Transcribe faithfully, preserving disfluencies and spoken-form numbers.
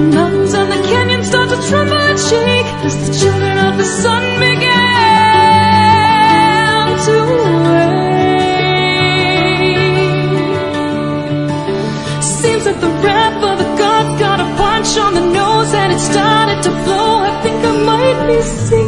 mountains and the canyons start to tremble and shake as the children of the sun began to wake. Seems that the wrath of the gods got a punch on the nose and it started to flow. I think I might be sick.